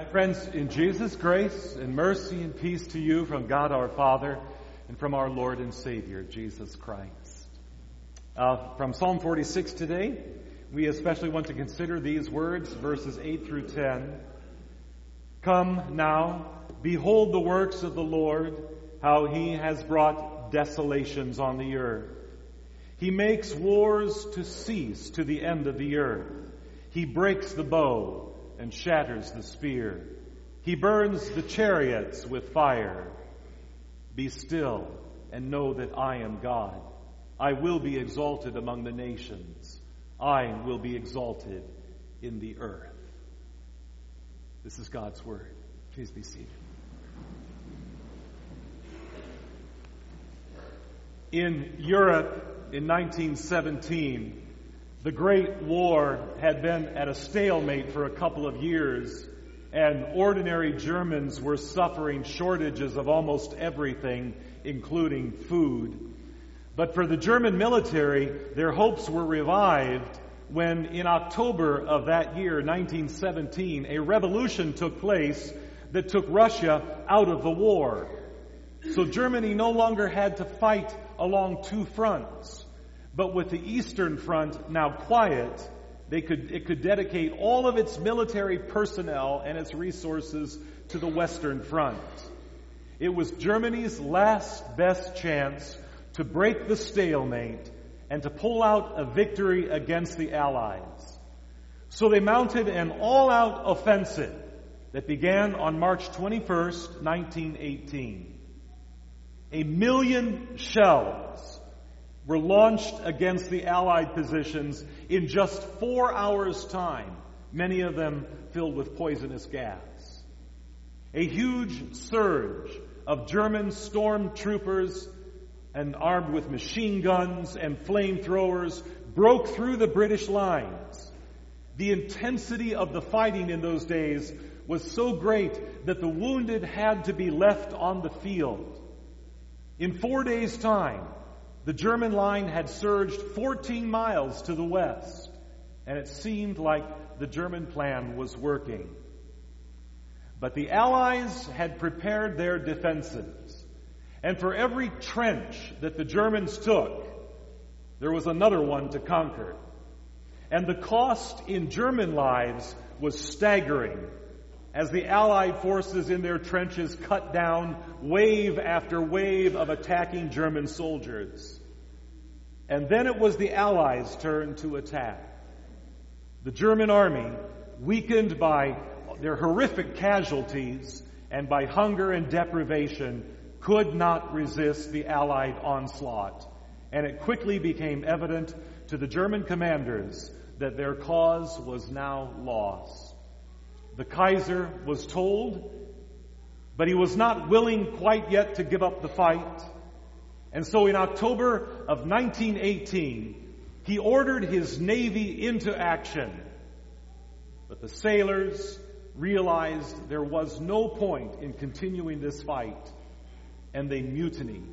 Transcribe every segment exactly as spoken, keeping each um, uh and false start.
My friends, in Jesus, grace and mercy and peace to you from God our Father and from our Lord and Savior, Jesus Christ. Uh, from Psalm forty-six today, we especially want to consider these words, verses eight through ten. Come now, behold the works of the Lord, how he has brought desolations on the earth. He makes wars to cease to the end of the earth. He breaks the bow and shatters the spear. He burns the chariots with fire. Be still and know that I am God. I will be exalted among the nations. I will be exalted in the earth. This is God's word. Please be seated. In Europe in nineteen seventeen, the Great War had been at a stalemate for a couple of years, and ordinary Germans were suffering shortages of almost everything, including food. But for the German military, their hopes were revived when in October of that year, nineteen seventeen, a revolution took place that took Russia out of the war. So Germany no longer had to fight along two fronts. But with the Eastern Front now quiet, they could, it could dedicate all of its military personnel and its resources to the Western Front. It was Germany's last best chance to break the stalemate and to pull out a victory against the Allies. So they mounted an all-out offensive that began on March twenty-first, nineteen eighteen. A million shells were launched against the Allied positions in just four hours' time, many of them filled with poisonous gas. A huge surge of German stormtroopers and armed with machine guns and flamethrowers broke through the British lines. The intensity of the fighting in those days was so great that the wounded had to be left on the field. In four days' time, the German line had surged fourteen miles to the west, and it seemed like the German plan was working. But the Allies had prepared their defenses, and for every trench that the Germans took, there was another one to conquer. And the cost in German lives was staggering, as the Allied forces in their trenches cut down wave after wave of attacking German soldiers. And then it was the Allies' turn to attack. The German army, weakened by their horrific casualties and by hunger and deprivation, could not resist the Allied onslaught. And it quickly became evident to the German commanders that their cause was now lost. The Kaiser was told, but he was not willing quite yet to give up the fight. And so in October of nineteen eighteen, he ordered his navy into action. But the sailors realized there was no point in continuing this fight, and they mutinied.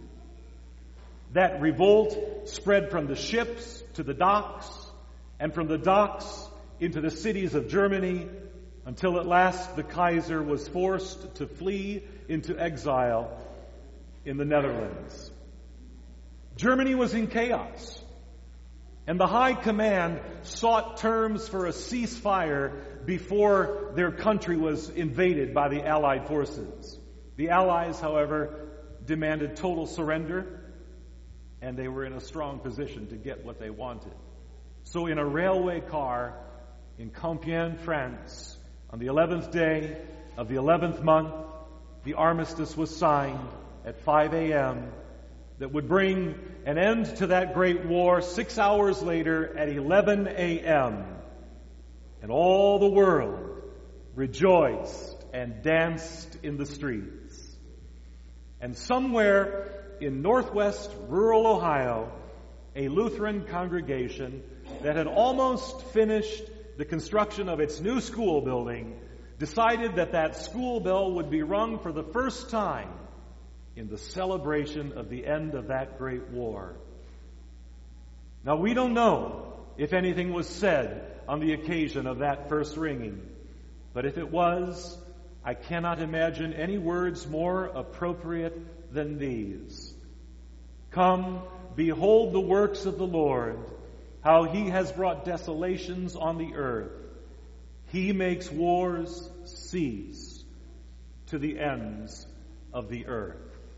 That revolt spread from the ships to the docks, and from the docks into the cities of Germany, until at last the Kaiser was forced to flee into exile in the Netherlands. Germany was in chaos, and the High Command sought terms for a ceasefire before their country was invaded by the Allied forces. The Allies, however, demanded total surrender, and they were in a strong position to get what they wanted. So in a railway car in Compiègne, France, on the eleventh day of the eleventh month, the armistice was signed at five a.m. that would bring an end to that great war six hours later at eleven a.m. And all the world rejoiced and danced in the streets. And somewhere in northwest rural Ohio, a Lutheran congregation that had almost finished the construction of its new school building decided that that school bell would be rung for the first time in the celebration of the end of that great war. Now, we don't know if anything was said on the occasion of that first ringing, but if it was, I cannot imagine any words more appropriate than these. Come, behold the works of the Lord, how he has brought desolations on the earth. He makes wars cease to the ends of the earth.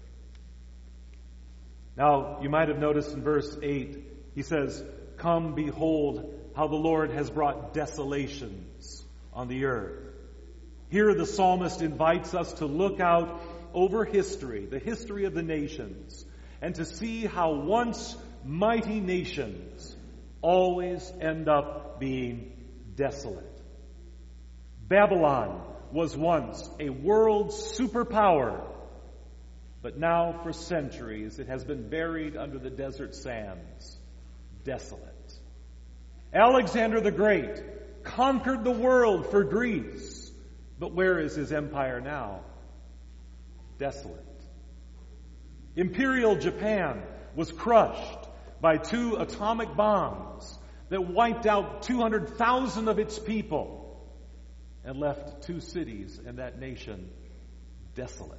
Now, you might have noticed in verse eight, he says, come, behold how the Lord has brought desolations on the earth. Here the psalmist invites us to look out over history, the history of the nations, and to see how once mighty nations always end up being desolate. Babylon was once a world superpower, but now for centuries it has been buried under the desert sands, desolate. Alexander the Great conquered the world for Greece, but where is his empire now? Desolate. Imperial Japan was crushed by two atomic bombs that wiped out two hundred thousand of its people and left two cities and that nation desolate.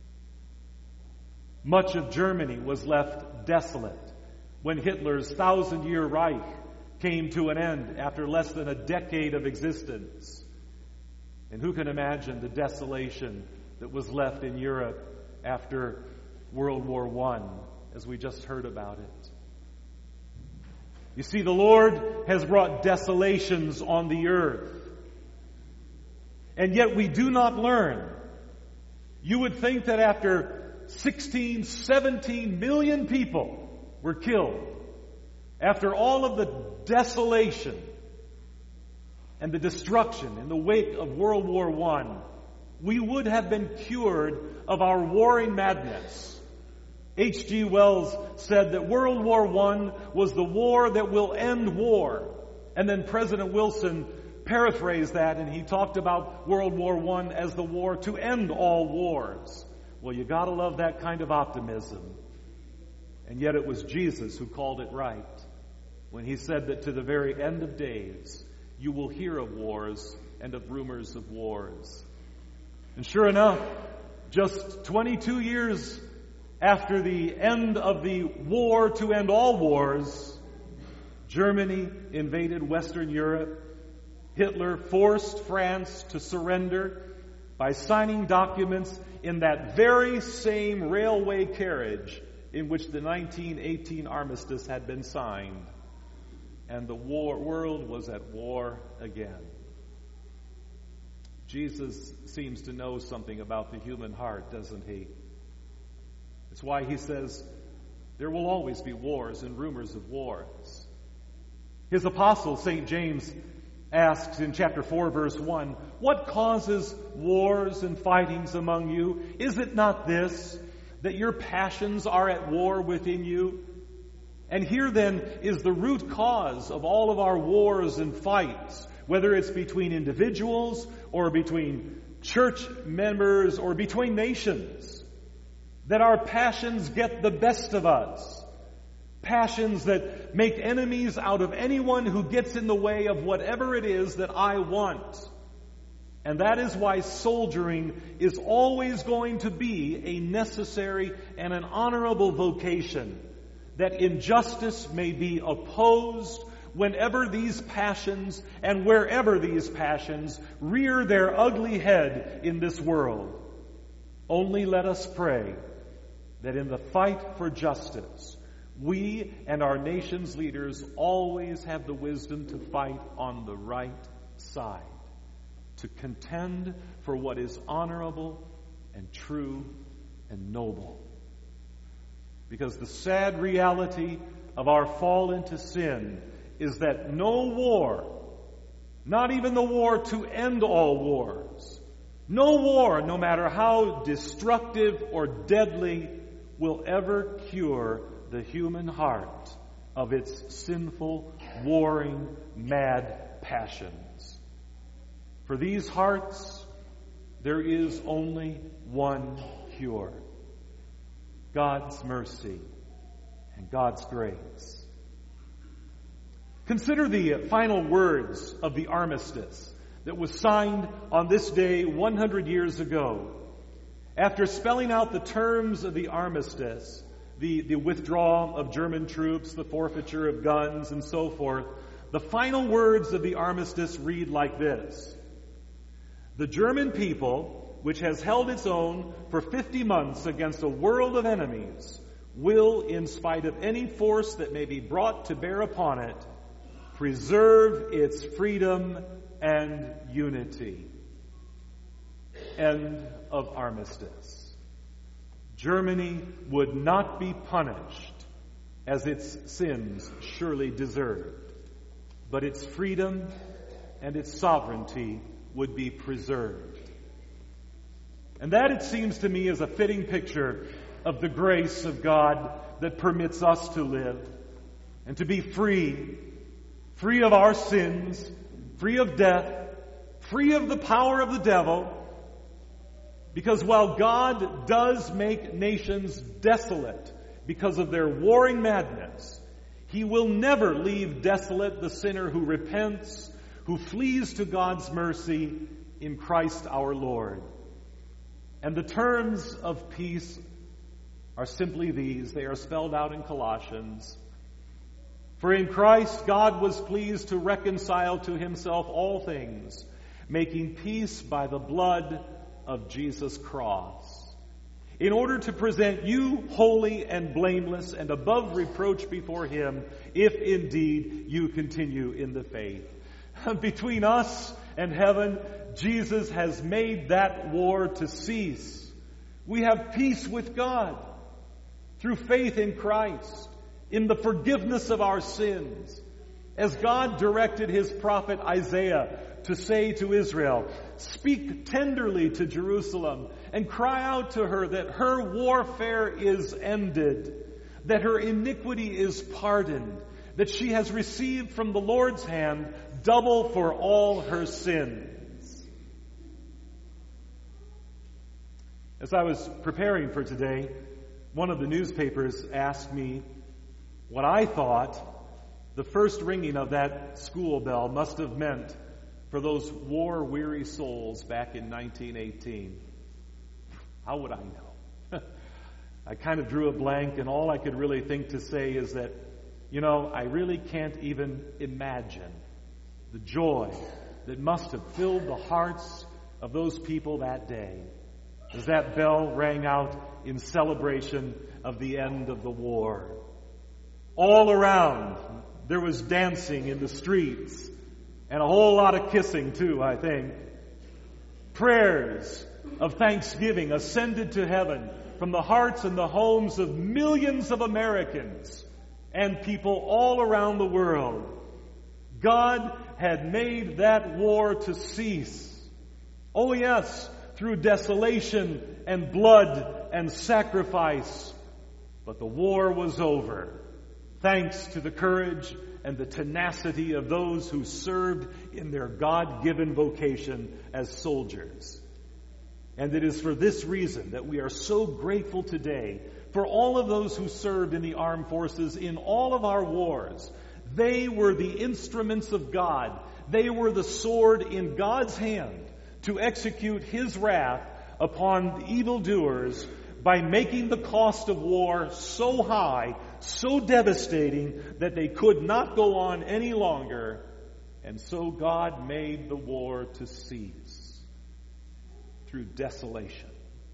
Much of Germany was left desolate when Hitler's thousand-year Reich came to an end after less than a decade of existence. And who can imagine the desolation that was left in Europe after World War One, as we just heard about it? You see, the Lord has brought desolations on the earth. And yet we do not learn. You would think that after sixteen, seventeen million people were killed, after all of the desolation and the destruction in the wake of World War One, we would have been cured of our warring madness. H G Wells said that World War One was the war that will end war. And then President Wilson paraphrased that, and he talked about World War One as the war to end all wars. Well, you gotta love that kind of optimism. And yet it was Jesus who called it right when he said that to the very end of days, you will hear of wars and of rumors of wars. And sure enough, just twenty-two years after the end of the war to end all wars, Germany invaded Western Europe. Hitler forced France to surrender by signing documents in that very same railway carriage in which the nineteen eighteen armistice had been signed. And the war, world was at war again. Jesus seems to know something about the human heart, doesn't he? It's why he says there will always be wars and rumors of wars. His apostle, Saint James, asks in chapter four, verse one, what causes wars and fightings among you? Is it not this, that your passions are at war within you? And here then is the root cause of all of our wars and fights, whether it's between individuals or between church members or between nations, that our passions get the best of us. Passions that make enemies out of anyone who gets in the way of whatever it is that I want. And that is why soldiering is always going to be a necessary and an honorable vocation, that injustice may be opposed whenever these passions and wherever these passions rear their ugly head in this world. Only let us pray that in the fight for justice, we and our nation's leaders always have the wisdom to fight on the right side, to contend for what is honorable and true and noble. Because the sad reality of our fall into sin is that no war, not even the war to end all wars, no war, no matter how destructive or deadly, will ever cure the human heart of its sinful, warring, mad passions. For these hearts, there is only one cure: God's mercy and God's grace. Consider the final words of the armistice that was signed on this day one hundred years ago. After spelling out the terms of the armistice, the, the withdrawal of German troops, the forfeiture of guns, and so forth, the final words of the armistice read like this: "The German people, which has held its own for fifty months against a world of enemies, will, in spite of any force that may be brought to bear upon it, preserve its freedom and unity." End of armistice. Germany would not be punished as its sins surely deserved, but its freedom and its sovereignty would be preserved. And that, it seems to me, is a fitting picture of the grace of God that permits us to live and to be free, free of our sins, free of death, free of the power of the devil. Because while God does make nations desolate because of their warring madness, He will never leave desolate the sinner who repents, who flees to God's mercy in Christ our Lord. And the terms of peace are simply these. They are spelled out in Colossians. "For in Christ God was pleased to reconcile to Himself all things, making peace by the blood of Jesus' cross, in order to present you holy and blameless and above reproach before Him, if indeed you continue in the faith." Between us and heaven, Jesus has made that war to cease. We have peace with God through faith in Christ, in the forgiveness of our sins. As God directed His prophet Isaiah to say to Israel, "Speak tenderly to Jerusalem and cry out to her that her warfare is ended, that her iniquity is pardoned, that she has received from the Lord's hand double for all her sins." As I was preparing for today, one of the newspapers asked me what I thought the first ringing of that school bell must have meant for those war-weary souls back in nineteen eighteen. How would I know? I kind of drew a blank, and all I could really think to say is that, you know, I really can't even imagine the joy that must have filled the hearts of those people that day as that bell rang out in celebration of the end of the war. All around, there was dancing in the streets, and a whole lot of kissing too, I think. Prayers of thanksgiving ascended to heaven from the hearts and the homes of millions of Americans and people all around the world. God had made that war to cease. Oh yes, through desolation and blood and sacrifice. But the war was over, thanks to the courage and the tenacity of those who served in their God-given vocation as soldiers. And it is for this reason that we are so grateful today for all of those who served in the armed forces in all of our wars. They were the instruments of God. They were the sword in God's hand to execute His wrath upon the evildoers by making the cost of war so high, so devastating, that they could not go on any longer. And so God made the war to cease through desolation.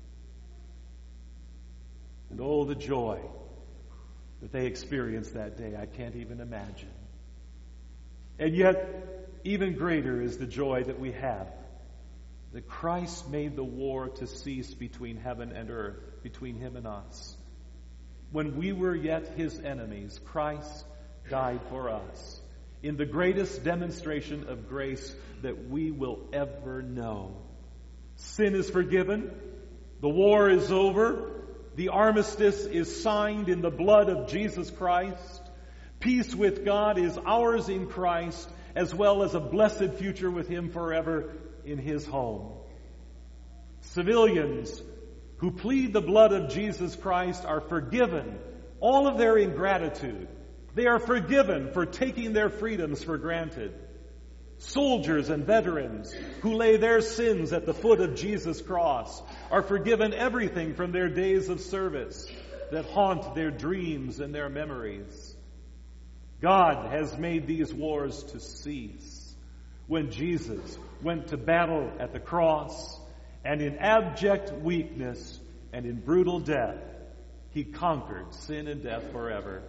And oh, the joy that they experienced that day, I can't even imagine. And yet, even greater is the joy that we have that Christ made the war to cease between heaven and earth, between Him and us. When we were yet His enemies, Christ died for us in the greatest demonstration of grace that we will ever know. Sin is forgiven. The war is over. The armistice is signed in the blood of Jesus Christ. Peace with God is ours in Christ, as well as a blessed future with Him forever in His home. Civilians who plead the blood of Jesus Christ are forgiven all of their ingratitude. They are forgiven for taking their freedoms for granted. Soldiers and veterans who lay their sins at the foot of Jesus' cross are forgiven everything from their days of service that haunt their dreams and their memories. God has made these wars to cease when Jesus went to battle at the cross, and in abject weakness and in brutal death, he conquered sin and death forever.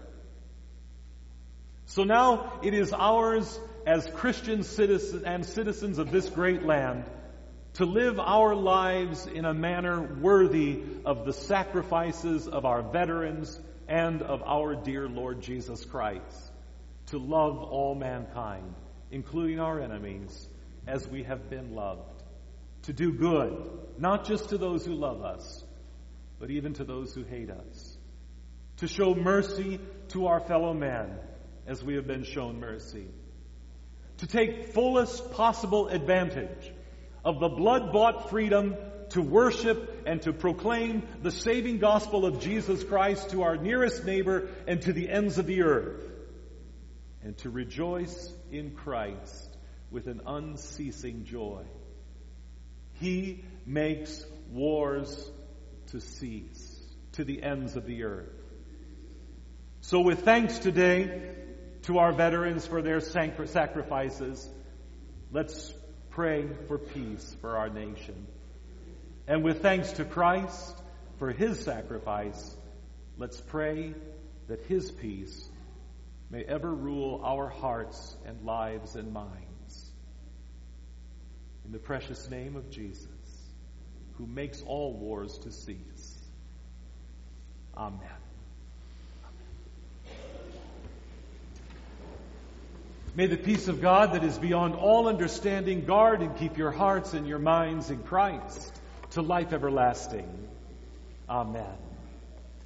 So now it is ours as Christian citizens and citizens of this great land to live our lives in a manner worthy of the sacrifices of our veterans and of our dear Lord Jesus Christ, to love all mankind, including our enemies, as we have been loved, to do good, not just to those who love us, but even to those who hate us, to show mercy to our fellow men as we have been shown mercy, to take fullest possible advantage of the blood-bought freedom to worship and to proclaim the saving gospel of Jesus Christ to our nearest neighbor and to the ends of the earth, and to rejoice in Christ with an unceasing joy. He makes wars to cease to the ends of the earth. So with thanks today to our veterans for their sacrifices, let's pray for peace for our nation. And with thanks to Christ for his sacrifice, let's pray that his peace may ever rule our hearts and lives and minds. In the precious name of Jesus, who makes all wars to cease. Amen. May the peace of God that is beyond all understanding guard and keep your hearts and your minds in Christ to life everlasting. Amen.